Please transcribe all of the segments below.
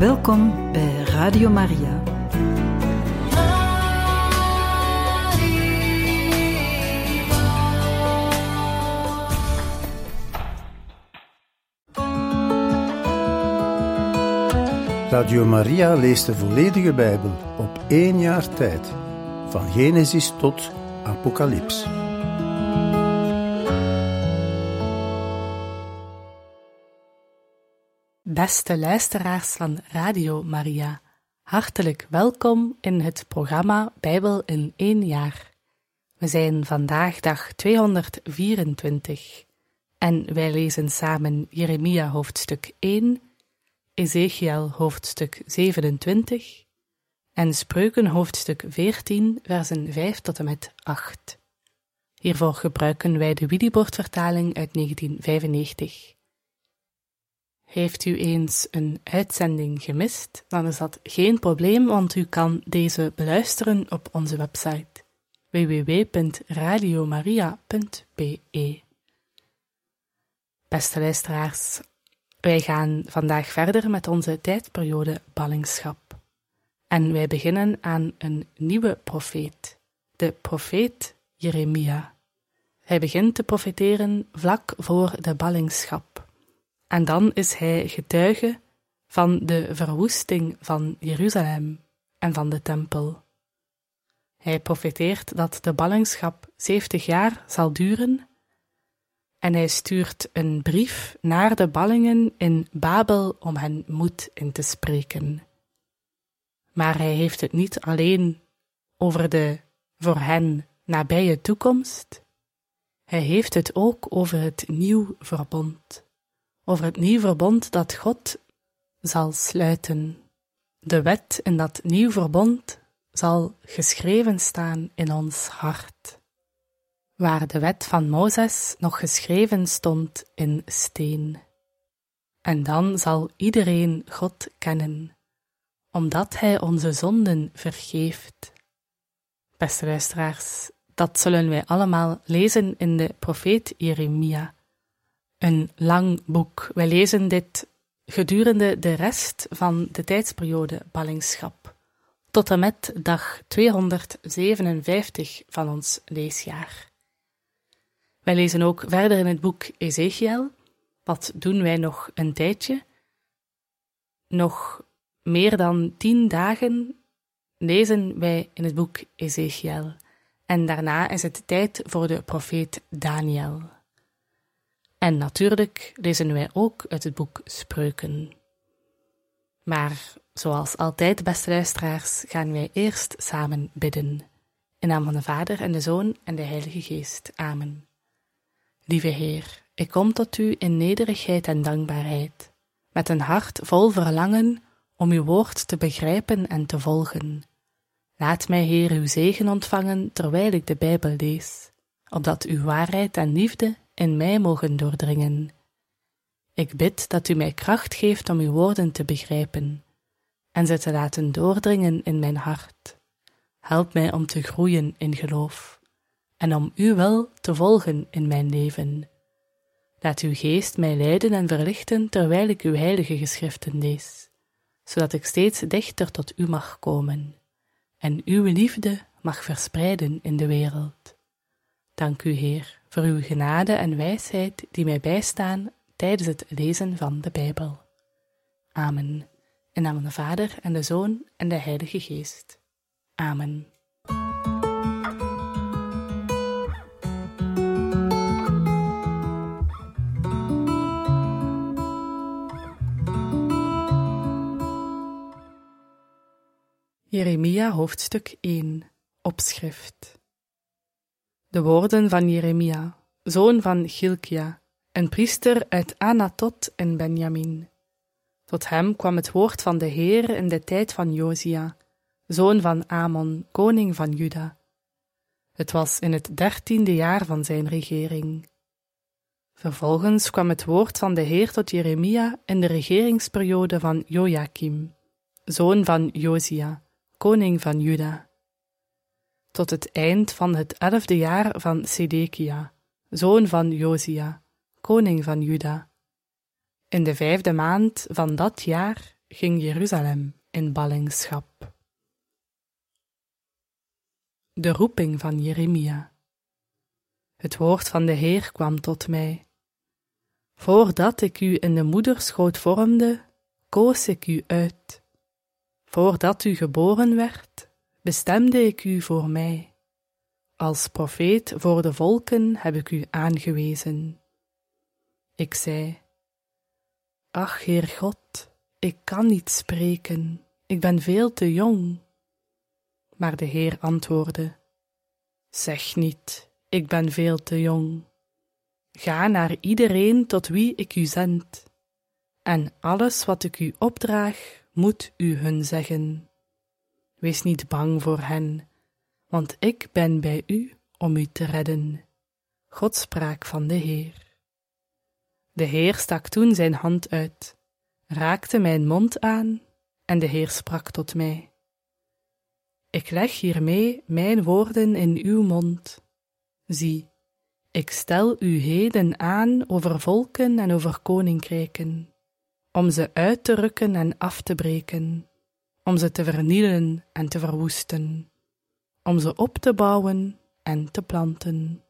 Welkom bij Radio Maria. Radio Maria leest de volledige Bijbel op 1 jaar tijd, van Genesis tot Apocalyps. Beste luisteraars van Radio Maria, hartelijk welkom in het programma Bijbel in 1 jaar. We zijn vandaag dag 224 en wij lezen samen Jeremia hoofdstuk 1, Ezechiel hoofdstuk 27 en Spreuken hoofdstuk 14, versen 5 tot en met 8. Hiervoor gebruiken wij de Willibrord-vertaling uit 1995. Heeft u eens een uitzending gemist, dan is dat geen probleem, want u kan deze beluisteren op onze website www.radiomaria.be. Beste luisteraars, wij gaan vandaag verder met onze tijdperiode ballingschap. En wij beginnen aan een nieuwe profeet, de profeet Jeremia. Hij begint te profeteren vlak voor de ballingschap. En dan is hij getuige van de verwoesting van Jeruzalem en van de tempel. Hij profeteert dat de ballingschap 70 jaar zal duren en hij stuurt een brief naar de ballingen in Babel om hen moed in te spreken. Maar hij heeft het niet alleen over de voor hen nabije toekomst, hij heeft het ook over het nieuw verbond. Over het nieuw verbond dat God zal sluiten. De wet in dat nieuw verbond zal geschreven staan in ons hart. Waar de wet van Mozes nog geschreven stond in steen. En dan zal iedereen God kennen, omdat hij onze zonden vergeeft. Beste luisteraars, dat zullen wij allemaal lezen in de profeet Jeremia. Een lang boek. Wij lezen dit gedurende de rest van de tijdsperiode ballingschap, tot en met dag 257 van ons leesjaar. Wij lezen ook verder in het boek Ezechiel. Wat doen wij nog een tijdje? Nog meer dan 10 dagen lezen wij in het boek Ezechiel. En daarna is het tijd voor de profeet Daniel. En natuurlijk lezen wij ook uit het boek Spreuken. Maar zoals altijd, beste luisteraars, gaan wij eerst samen bidden. In naam van de Vader en de Zoon en de Heilige Geest. Amen. Lieve Heer, ik kom tot u in nederigheid en dankbaarheid, met een hart vol verlangen om uw woord te begrijpen en te volgen. Laat mij, Heer, uw zegen ontvangen terwijl ik de Bijbel lees, opdat uw waarheid en liefde in mij mogen doordringen. Ik bid dat u mij kracht geeft om uw woorden te begrijpen en ze te laten doordringen in mijn hart. Help mij om te groeien in geloof en om uw wil te volgen in mijn leven. Laat uw geest mij leiden en verlichten terwijl ik uw heilige geschriften lees, zodat ik steeds dichter tot u mag komen en uw liefde mag verspreiden in de wereld. Dank u, Heer, voor uw genade en wijsheid die mij bijstaan tijdens het lezen van de Bijbel. Amen. In naam van de Vader en de Zoon en de Heilige Geest. Amen. Jeremia hoofdstuk 1, opschrift. De woorden van Jeremia, zoon van Chilkia, een priester uit Anatot en Benjamin. Tot hem kwam het woord van de Heer in de tijd van Josia, zoon van Amon, koning van Juda. Het was in het 13e jaar van zijn regering. Vervolgens kwam het woord van de Heer tot Jeremia in de regeringsperiode van Jojakim, zoon van Josia, koning van Juda. Tot het eind van het 11e jaar van Sedekia, zoon van Josia, koning van Juda. In de 5e maand van dat jaar ging Jeruzalem in ballingschap. De roeping van Jeremia. Het woord van de Heer kwam tot mij. Voordat ik u in de moederschoot vormde, koos ik u uit. Voordat u geboren werd, bestemde ik u voor mij. Als profeet voor de volken heb ik u aangewezen. Ik zei: Ach, Heer God, ik kan niet spreken, ik ben veel te jong. Maar de Heer antwoordde: Zeg niet, ik ben veel te jong. Ga naar iedereen tot wie ik u zend, en alles wat ik u opdraag, moet u hun zeggen. Wees niet bang voor hen, want ik ben bij u om u te redden. God sprak van de Heer. De Heer stak toen zijn hand uit, raakte mijn mond aan, en de Heer sprak tot mij: Ik leg hiermee mijn woorden in uw mond. Zie, ik stel u heden aan over volken en over koninkrijken, om ze uit te rukken en af te breken, om ze te vernielen en te verwoesten, om ze op te bouwen en te planten.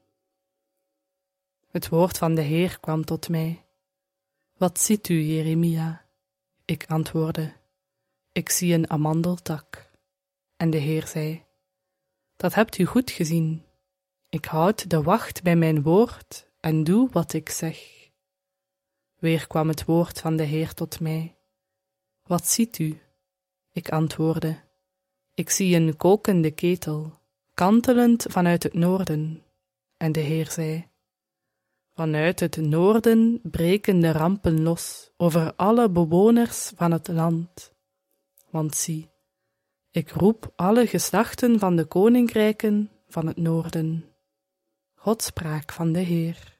Het woord van de Heer kwam tot mij. Wat ziet u, Jeremia? Ik antwoordde: Ik zie een amandeltak. En de Heer zei: Dat hebt u goed gezien. Ik houd de wacht bij mijn woord en doe wat ik zeg. Weer kwam het woord van de Heer tot mij. Wat ziet u? Ik antwoordde: Ik zie een kokende ketel, kantelend vanuit het noorden. En de Heer zei: Vanuit het noorden breken de rampen los over alle bewoners van het land. Want zie, ik roep alle geslachten van de koninkrijken van het noorden. God sprak van de Heer.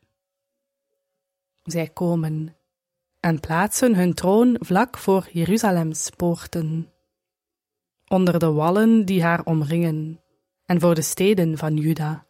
Zij komen en plaatsen hun troon vlak voor Jeruzalems poorten, onder de wallen die haar omringen, en voor de steden van Juda.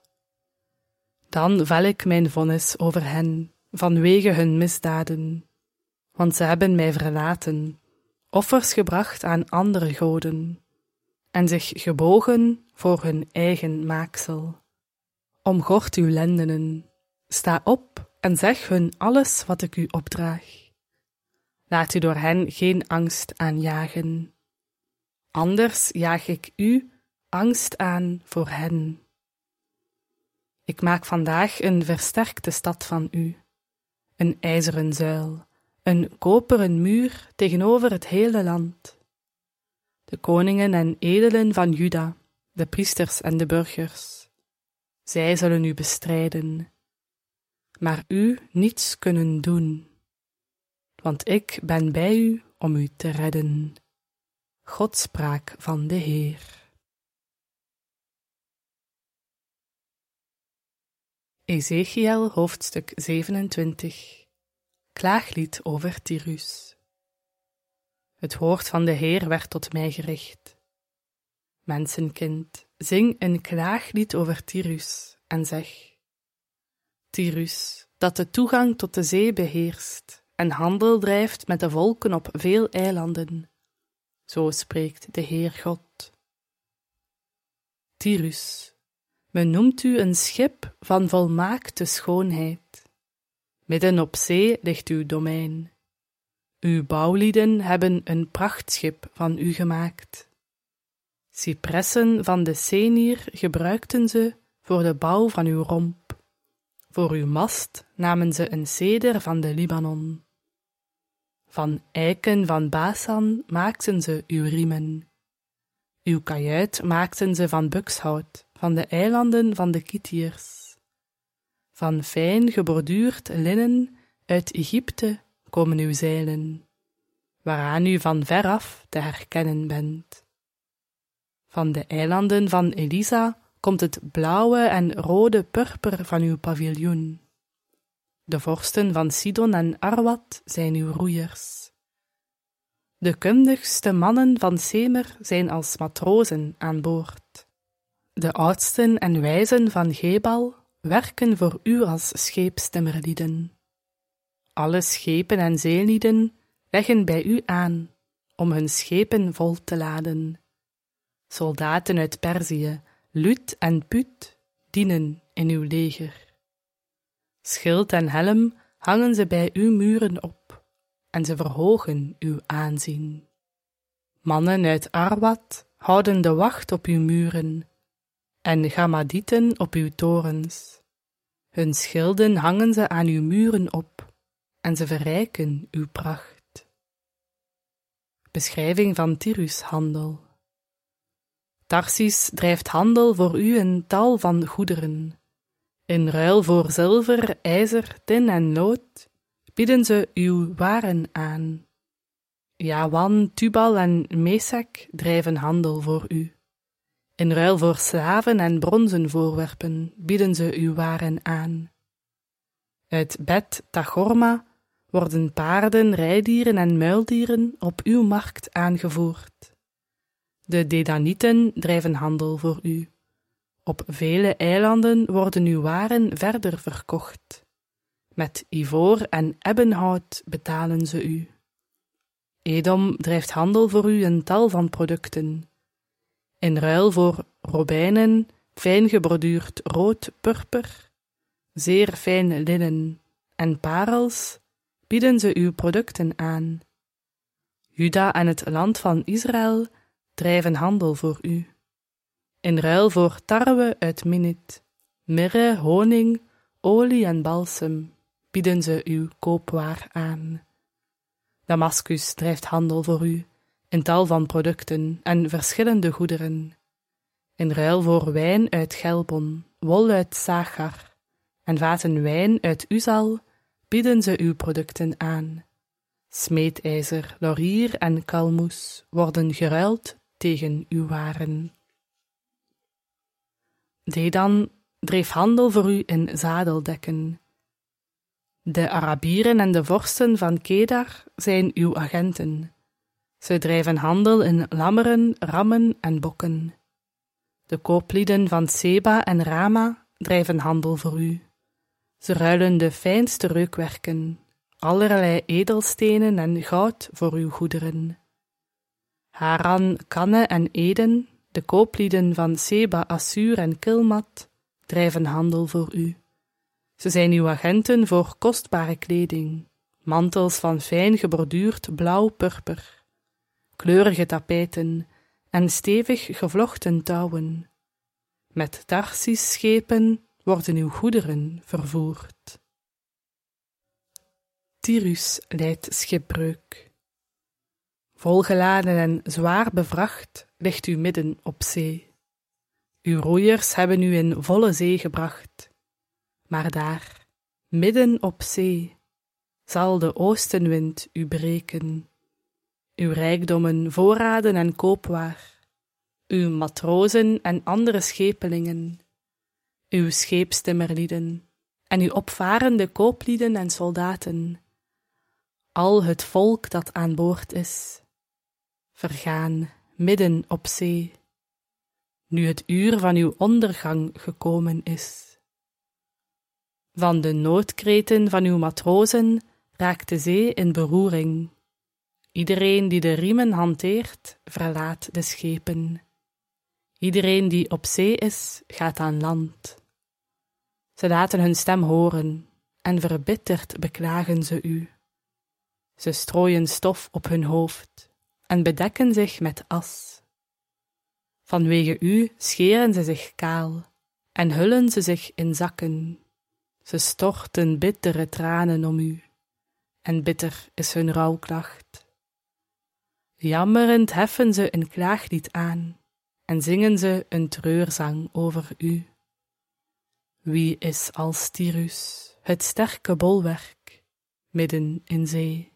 Dan vel ik mijn vonnis over hen, vanwege hun misdaden, want ze hebben mij verlaten, offers gebracht aan andere goden, en zich gebogen voor hun eigen maaksel. Omgort uw lendenen, sta op en zeg hun alles wat ik u opdraag. Laat u door hen geen angst aanjagen. Anders jaag ik u angst aan voor hen. Ik maak vandaag een versterkte stad van u, een ijzeren zuil, een koperen muur tegenover het hele land. De koningen en edelen van Juda, de priesters en de burgers, zij zullen u bestrijden, maar u niets kunnen doen, want ik ben bij u om u te redden. God sprak van de Heer. Ezechiël hoofdstuk 27. Klaaglied over Tyrus. Het woord van de Heer werd tot mij gericht. Mensenkind, zing een klaaglied over Tyrus en zeg: Tyrus, dat de toegang tot de zee beheerst en handel drijft met de volken op veel eilanden. Zo spreekt de Heer God. Tyrus, men noemt u een schip van volmaakte schoonheid. Midden op zee ligt uw domein. Uw bouwlieden hebben een prachtschip van u gemaakt. Cipressen van de Senier gebruikten ze voor de bouw van uw romp. Voor uw mast namen ze een ceder van de Libanon. Van eiken van Basan maakten ze uw riemen. Uw kajuit maakten ze van bukshout, van de eilanden van de Kitiërs. Van fijn geborduurd linnen uit Egypte komen uw zeilen, waaraan u van veraf te herkennen bent. Van de eilanden van Elisa komt het blauwe en rode purper van uw paviljoen. De vorsten van Sidon en Arwad zijn uw roeiers. De kundigste mannen van Semer zijn als matrozen aan boord. De oudsten en wijzen van Gebal werken voor u als scheepstimmerlieden. Alle schepen en zeelieden leggen bij u aan, om hun schepen vol te laden. Soldaten uit Perzië, Lut en Put, dienen in uw leger. Schild en helm hangen ze bij uw muren op, en ze verhogen uw aanzien. Mannen uit Arwad houden de wacht op uw muren, en Gamadieten op uw torens. Hun schilden hangen ze aan uw muren op, en ze verrijken uw pracht. Beschrijving van Tyrushandel. Tarsis drijft handel voor u een tal van goederen. In ruil voor zilver, ijzer, tin en lood bieden ze uw waren aan. Jawan, Tubal en Mesek drijven handel voor u. In ruil voor slaven en bronzen voorwerpen bieden ze uw waren aan. Uit Bet Tagorma worden paarden, rijdieren en muildieren op uw markt aangevoerd. De Dedanieten drijven handel voor u. Op vele eilanden worden uw waren verder verkocht. Met ivoor en ebbenhout betalen ze u. Edom drijft handel voor u een tal van producten. In ruil voor robijnen, fijn geborduurd rood purper, zeer fijn linnen en parels bieden ze uw producten aan. Juda en het land van Israël drijven handel voor u. In ruil voor tarwe uit Minit, mirre, honing, olie en balsem bieden ze uw koopwaar aan. Damascus drijft handel voor u, in tal van producten en verschillende goederen. In ruil voor wijn uit Gelbon, wol uit Sagar en vaten wijn uit Uzal bieden ze uw producten aan. Smeedijzer, laurier en kalmoes worden geruild tegen uw waren. Dedan dreef handel voor u in zadeldekken. De Arabieren en de vorsten van Kedar zijn uw agenten. Ze drijven handel in lammeren, rammen en bokken. De kooplieden van Seba en Rama drijven handel voor u. Ze ruilen de fijnste reukwerken, allerlei edelstenen en goud voor uw goederen. Haran, Kanne en Eden, de kooplieden van Seba, Assur en Kilmat, drijven handel voor u. Ze zijn uw agenten voor kostbare kleding, mantels van fijn geborduurd blauw-purper, kleurige tapijten en stevig gevlochten touwen. Met Tarsis-schepen worden uw goederen vervoerd. Tyrus lijdt schipbreuk. Volgeladen en zwaar bevracht ligt u midden op zee. Uw roeiers hebben u in volle zee gebracht. Maar daar, midden op zee, zal de oostenwind u breken. Uw rijkdommen, voorraden en koopwaar, uw matrozen en andere schepelingen, uw scheepstimmerlieden en uw opvarende kooplieden en soldaten, al het volk dat aan boord is, vergaan midden op zee, nu het uur van uw ondergang gekomen is. Van de noodkreten van uw matrozen raakt de zee in beroering. Iedereen die de riemen hanteert, verlaat de schepen. Iedereen die op zee is, gaat aan land. Ze laten hun stem horen, en verbitterd beklagen ze u. Ze strooien stof op hun hoofd, en bedekken zich met as. Vanwege u scheren ze zich kaal, en hullen ze zich in zakken. Ze storten bittere tranen om u, en bitter is hun rouwklacht. Jammerend heffen ze een klaaglied aan, en zingen ze een treurzang over u. Wie is als Tyrus, het sterke bolwerk, midden in zee?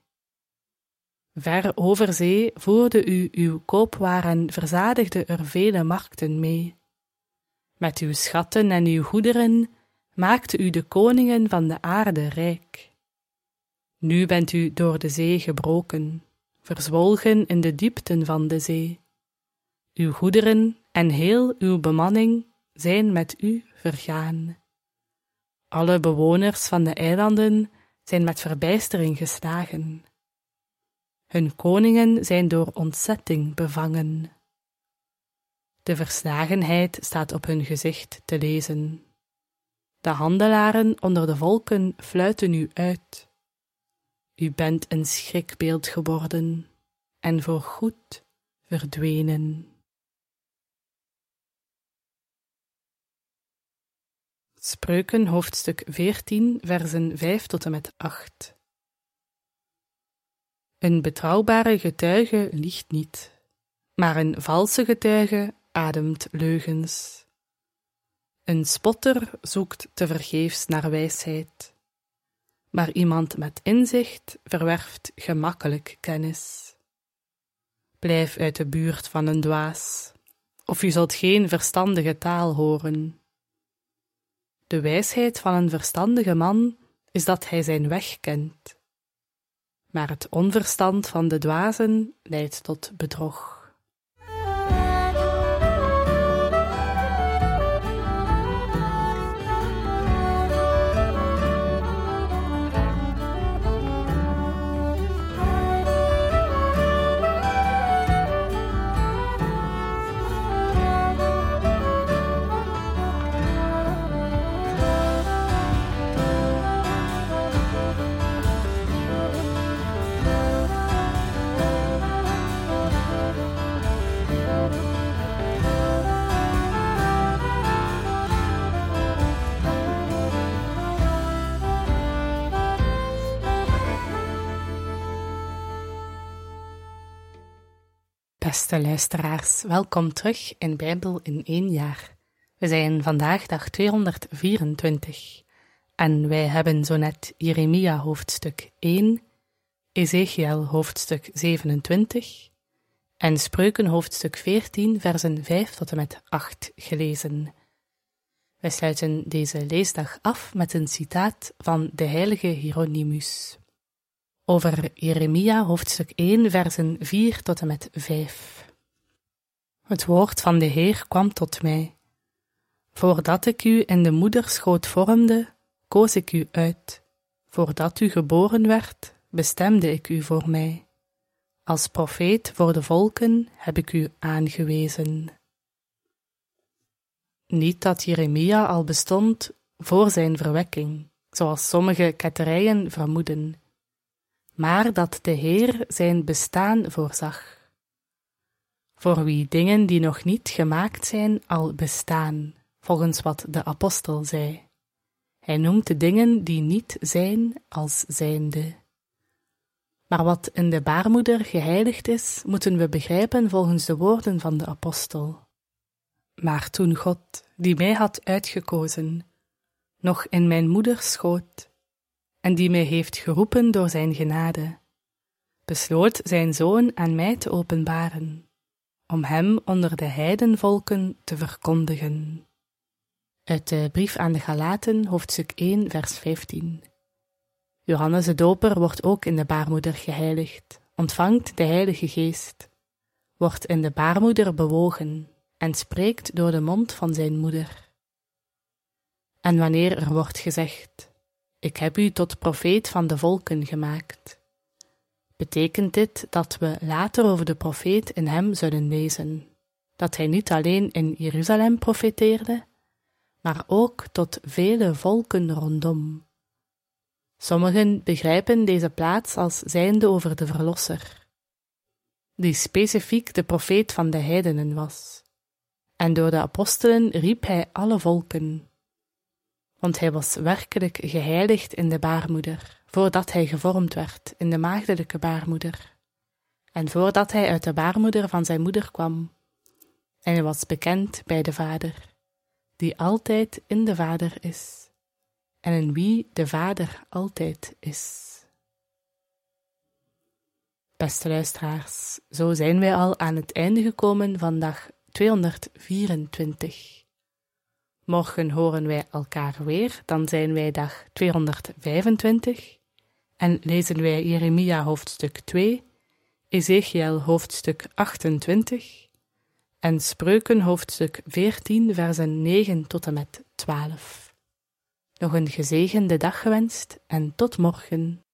Ver over zee voerde u uw koopwaar en verzadigde er vele markten mee. Met uw schatten en uw goederen maakte u de koningen van de aarde rijk. Nu bent u door de zee gebroken, verzwolgen in de diepten van de zee. Uw goederen en heel uw bemanning zijn met u vergaan. Alle bewoners van de eilanden zijn met verbijstering geslagen. Hun koningen zijn door ontzetting bevangen. De verslagenheid staat op hun gezicht te lezen. De handelaren onder de volken fluiten u uit. U bent een schrikbeeld geworden en voorgoed verdwenen. Spreuken hoofdstuk 14, versen 5 tot en met 8. Een betrouwbare getuige liegt niet, maar een valse getuige ademt leugens. Een spotter zoekt tevergeefs naar wijsheid, maar iemand met inzicht verwerft gemakkelijk kennis. Blijf uit de buurt van een dwaas, of je zult geen verstandige taal horen. De wijsheid van een verstandige man is dat hij zijn weg kent, maar het onverstand van de dwazen leidt tot bedrog. Beste luisteraars, welkom terug in Bijbel in 1 jaar. We zijn vandaag dag 224 en wij hebben zo net Jeremia hoofdstuk 1, Ezechiel hoofdstuk 27 en Spreuken hoofdstuk 14 versen 5 tot en met 8 gelezen. Wij sluiten deze leesdag af met een citaat van de heilige Hieronymus. Over Jeremia hoofdstuk 1 versen 4 tot en met 5. Het woord van de Heer kwam tot mij. Voordat ik u in de moederschoot vormde, koos ik u uit. Voordat u geboren werd, bestemde ik u voor mij. Als profeet voor de volken heb ik u aangewezen. Niet dat Jeremia al bestond voor zijn verwekking, zoals sommige ketterijen vermoeden, maar dat de Heer zijn bestaan voorzag. Voor wie dingen die nog niet gemaakt zijn al bestaan, volgens wat de apostel zei. Hij noemt de dingen die niet zijn als zijnde. Maar wat in de baarmoeder geheiligd is, moeten we begrijpen volgens de woorden van de apostel. Maar toen God, die mij had uitgekozen, nog in mijn moeders schoot, en die mij heeft geroepen door zijn genade, besloot zijn Zoon aan mij te openbaren, om hem onder de heidenvolken te verkondigen. Uit de brief aan de Galaten, hoofdstuk 1, vers 15. Johannes de Doper wordt ook in de baarmoeder geheiligd, ontvangt de Heilige Geest, wordt in de baarmoeder bewogen en spreekt door de mond van zijn moeder. En wanneer er wordt gezegd: ik heb u tot profeet van de volken gemaakt, betekent dit dat we later over de profeet in hem zullen lezen, dat hij niet alleen in Jeruzalem profeteerde, maar ook tot vele volken rondom. Sommigen begrijpen deze plaats als zijnde over de Verlosser, die specifiek de profeet van de heidenen was, en door de apostelen riep hij alle volken, want hij was werkelijk geheiligd in de baarmoeder, voordat hij gevormd werd in de maagdelijke baarmoeder, en voordat hij uit de baarmoeder van zijn moeder kwam. En hij was bekend bij de Vader, die altijd in de Vader is, en in wie de Vader altijd is. Beste luisteraars, zo zijn wij al aan het einde gekomen van dag 224. Morgen horen wij elkaar weer, dan zijn wij dag 225 en lezen wij Jeremia hoofdstuk 2, Ezechiel hoofdstuk 28 en Spreuken hoofdstuk 14 versen 9 tot en met 12. Nog een gezegende dag gewenst en tot morgen.